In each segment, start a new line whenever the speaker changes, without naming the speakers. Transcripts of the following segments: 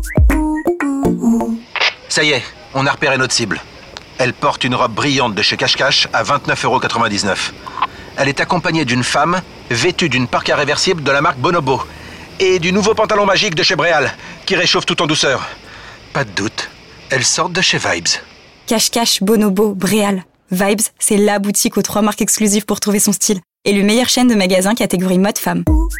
Ça y est, on a repéré notre cible. Elle porte une robe brillante de chez Cache-Cache à 29,99 €. Elle est accompagnée d'une femme vêtue d'une parka réversible de la marque Bonobo et du nouveau pantalon magique de chez Bréal qui réchauffe tout en douceur. Pas de doute, elles sortent de chez Vibes.
Cache-Cache, Bonobo, Bréal. Vibes, c'est la boutique aux 3 marques exclusives pour trouver son style. Et le meilleur chaîne de magasins catégorie mode femme.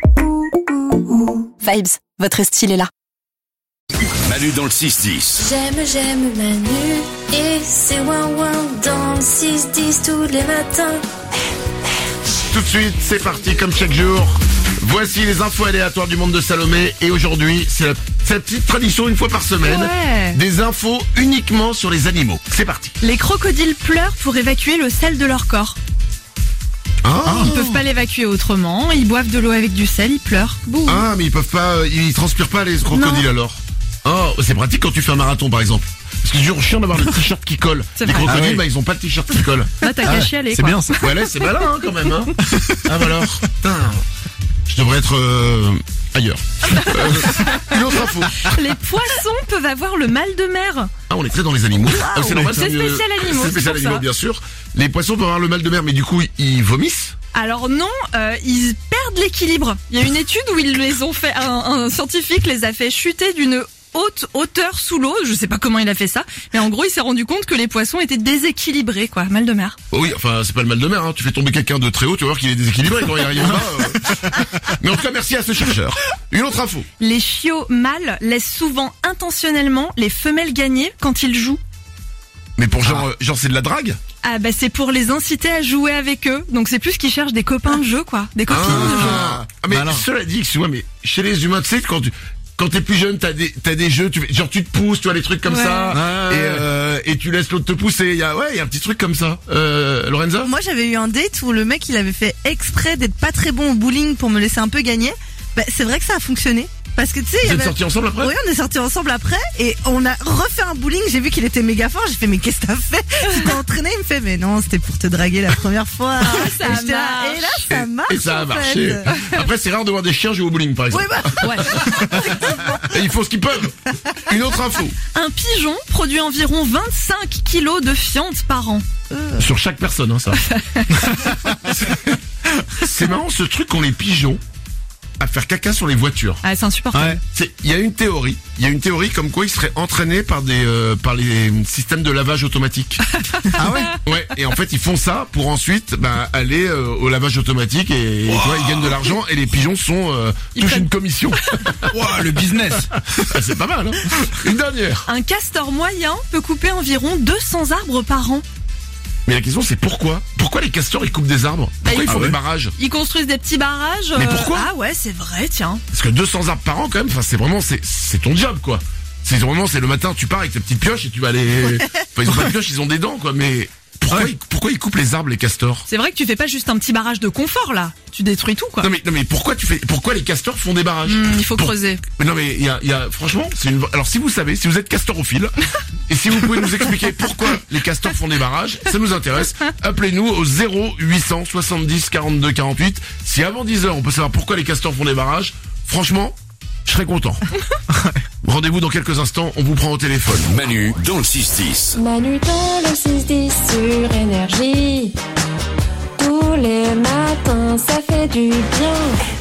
Vibes, votre style est là.
Manu dans le 6-10.
J'aime Manu et c'est ouin dans le 6-10 tous les matins.
Tout de suite, c'est parti comme chaque jour. Voici les infos aléatoires du monde de Salomé. Et aujourd'hui, c'est la petite tradition une fois par semaine.
Ouais.
Des infos uniquement sur les animaux. C'est parti.
Les crocodiles pleurent pour évacuer le sel de leur corps. Ils peuvent pas l'évacuer autrement, ils boivent de l'eau avec du sel, ils pleurent. Bouh.
Ah, mais ils peuvent pas, ils transpirent pas les crocodiles
Non.
alors. Oh, c'est pratique quand tu fais un marathon par exemple. Parce que c'est toujours chiant d'avoir le t-shirt qui colle.
C'est
Les
vrai.
crocodiles,
Ah oui.
ils ont pas de t-shirt qui colle.
Là, t'as qu'à chialer,
C'est
quoi.
bien ça.
Ouais, là, c'est malin quand même. Ah, bah alors. Putain. Je devrais être ailleurs. Une autre info.
Les poissons peuvent avoir le mal de mer.
Ah, on est très dans les animaux. Ah, c'est normal.
C'est spécial animaux,
C'est spécial
c'est pour
animaux,
ça.
bien sûr. Les poissons peuvent avoir le mal de mer, mais du coup, ils vomissent.
Alors non, ils perdent l'équilibre. Il y a une étude où ils les ont fait, un scientifique les a fait chuter d'une haute hauteur sous l'eau. Je sais pas comment il a fait ça, mais en gros, il s'est rendu compte que les poissons étaient déséquilibrés, quoi. Mal de mer.
Oh oui, enfin, c'est pas le mal de mer, hein. Tu fais tomber quelqu'un de très haut, tu vas voir qu'il est déséquilibré quand il arrive en bas. Mais en tout cas, merci à ce chercheur. Une autre info.
Les chiots mâles laissent souvent intentionnellement les femelles gagner quand ils jouent.
Mais pour genre c'est de la drague?
Ah bah c'est pour les inciter à jouer avec eux. Donc c'est plus qu'ils cherchent des copains de jeu, quoi. Des copines de jeu.
Ah, mais
Malin.
cela dit, excuse-moi, mais chez les humains, tu sais, quand t'es plus jeune, t'as des jeux, genre tu te pousses, tu vois, les trucs comme
Ouais.
ça, et tu laisses l'autre te pousser. Il y a un petit truc comme ça. Lorenza?
Moi, j'avais eu un date où le mec, il avait fait exprès d'être pas très bon au bowling pour me laisser un peu gagner. Bah, c'est vrai que ça a fonctionné. Parce que tu sais, il y
Vous êtes
avait...
sortis ensemble après?
Oui, on est sortis ensemble après et on a refait un bowling. J'ai vu qu'il était méga fort. J'ai fait, mais qu'est-ce que t'as fait? Tu t'es entraîné? Il me fait, mais non, c'était pour te draguer la première fois.
Ça
Et j'étais là,
marche.
et là, ça marche.
Et ça a
en
marché.
fait.
Après, c'est rare de voir des chiens jouer au bowling, par exemple.
Oui, bah,
Ouais.
Et ils font ce qu'ils peuvent. Une autre info.
Un pigeon produit environ 25 kilos de fientes par an.
Sur chaque personne, hein, ça. C'est marrant ce truc qu'ont les pigeons à faire caca sur les voitures.
Ah, c'est insupportable.
Ouais.
Il y a une théorie comme quoi ils seraient entraînés par les systèmes de lavage automatique.
Ah ouais?
Ouais, et en fait ils font ça pour ensuite aller au lavage automatique et tu vois, ils gagnent de l'argent et les pigeons touchent
prennent-
une commission.
Wow, le business.
Ah, c'est pas mal, hein. Une dernière.
Un castor moyen peut couper environ 200 arbres par an.
Mais la question c'est pourquoi les castors ils coupent des arbres? Pourquoi ils font des barrages?
Ils construisent des petits barrages.
Mais pourquoi?
Ah ouais, c'est vrai, tiens.
Parce que 200 arbres par an quand même, enfin c'est ton job quoi. C'est le matin tu pars avec ta petite pioche et tu vas aller. Enfin ils ont pas de pioche, ils ont des dents quoi. Mais pourquoi ils coupent les arbres les castors?
C'est vrai que tu fais pas juste un petit barrage de confort là. Tu détruis tout, quoi.
Non mais pourquoi les castors font des barrages?
Il faut creuser.
Mais non mais il y a franchement alors si vous savez, si vous êtes castorophile et si vous pouvez nous expliquer pourquoi les castors font des barrages, ça nous intéresse. Appelez-nous au 0800 70 42 48. Si avant 10h on peut savoir pourquoi les castors font des barrages, franchement, je serais content. Rendez-vous dans quelques instants, on vous prend au téléphone.
Manu dans le 6-10.
Manu dans le 6-10 sur Énergie. Tous les matins, ça fait du bien.